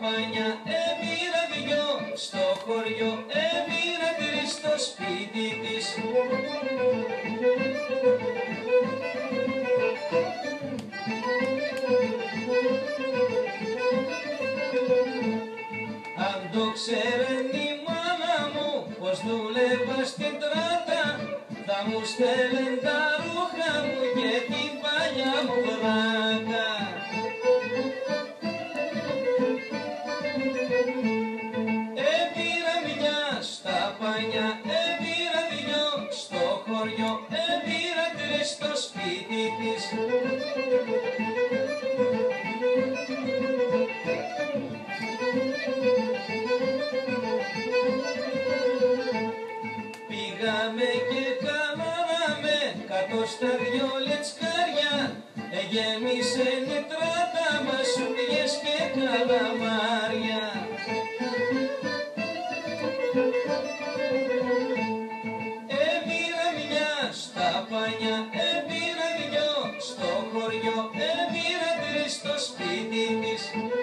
Πάνια έμειρα δυο, στο χωριό έμειρα τρεις, στο σπίτι της. Αν το ξέρεν η μάνα μου πως δούλευα στην τράτα, θα μου στέλνεν τα ρούχα μου και την παλιά μου βράτα. Έπειρα μια στα Πάνια, έπειρα δυο, στο χωριό έπειρα τρεις, στο σπίτι της. Πήγαμε και κάναμε κάτω στα δυο λετσκάρια, γέμισεν η τράτα μας σουπιές και καλαμάρια. Έπειρα μια στα Πάνια, έπειρα δυο, στο χωριό έπειρα τρεις, στο σπίτι της.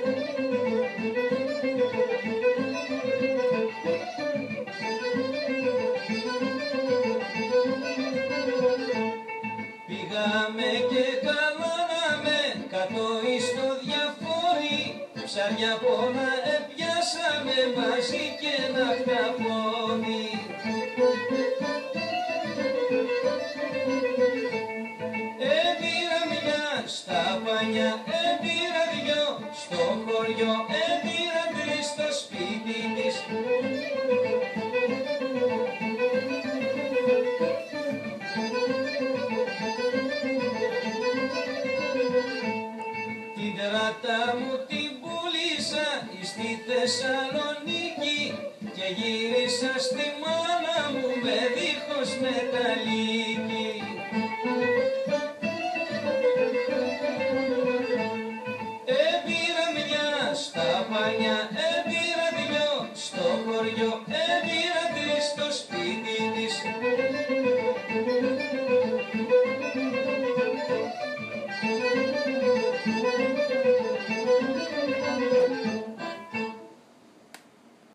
Πήγαμε και κάναμε κάτω εις το Διαφόρι, ψάρια πόνα επιάσαμε μαζί και ένα χταπόδι. Έπειρα μια στα Πάνια, έπειρα δυο, στο χωριό έπειρα τρεις, στο σπίτι της. Την τράτα μου την πούλησα στη Θεσσαλονίκη και γύρισα στη μάνα μου με δίχως μεταλλίκη.